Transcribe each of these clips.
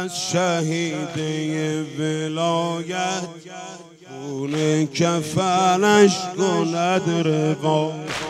از شهیده ولایت خون کفنش کند روا.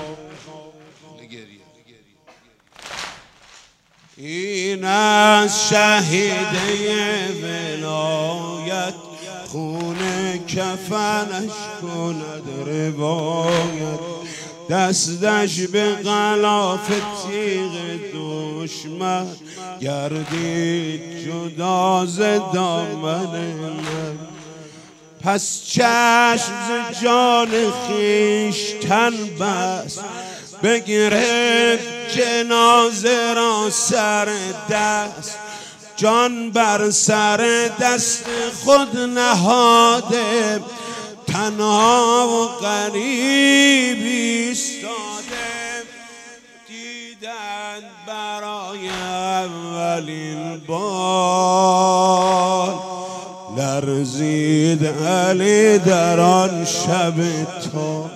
این از شهیده ولایت خون کفنش کند روایت. دستش به غلاف تیغ دشمن گردید جدا ز دامن من. پس چشم ز جان خویشتن بست بگرفت جنازه را سر دست. جان بر سر دست خود نهاده تنها و غریب ایستاده. دیدند برای اولین بار لرزید علی در آن شب تار.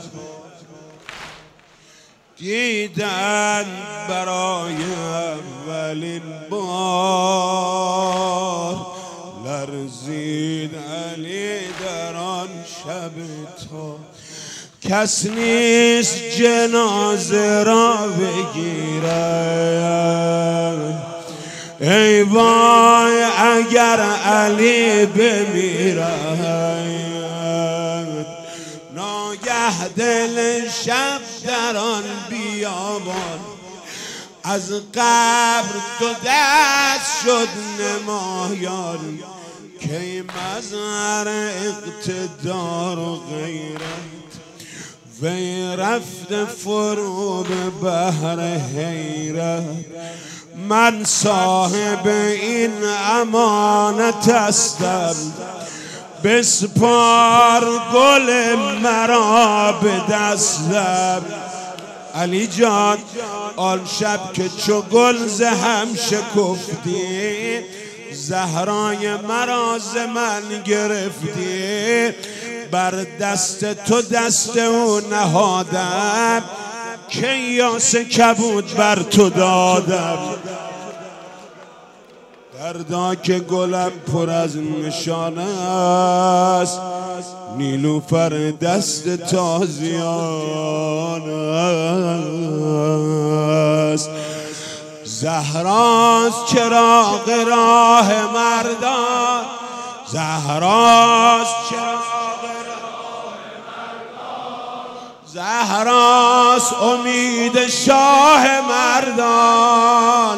دیدند برای اولین بار لرزید علی در آن شب تار. کس نیست جنازه را بگیرد ای وای اگر علی بمیرد. ناگه دل شب در آن بیابان از قبر دو دست شد نمایان که مظهر اقتدار و غیرت. وی رفت فرو به بحر حیرت. من صاحب این امانت هستم بسپار گل مرا به دستم. علی جان آن شب که چو گل ز هم شکفتی زهرای مرا ز من گرفتی. بر دست تو دست او نهادم که یاس کبود بر تو دادم. دردا که گلم پر از نشانه است نیلوفر دست تازیان است. زهراست چراغ راه مردان زهراست چراغ راه مردان. زهراست امید شاه مردان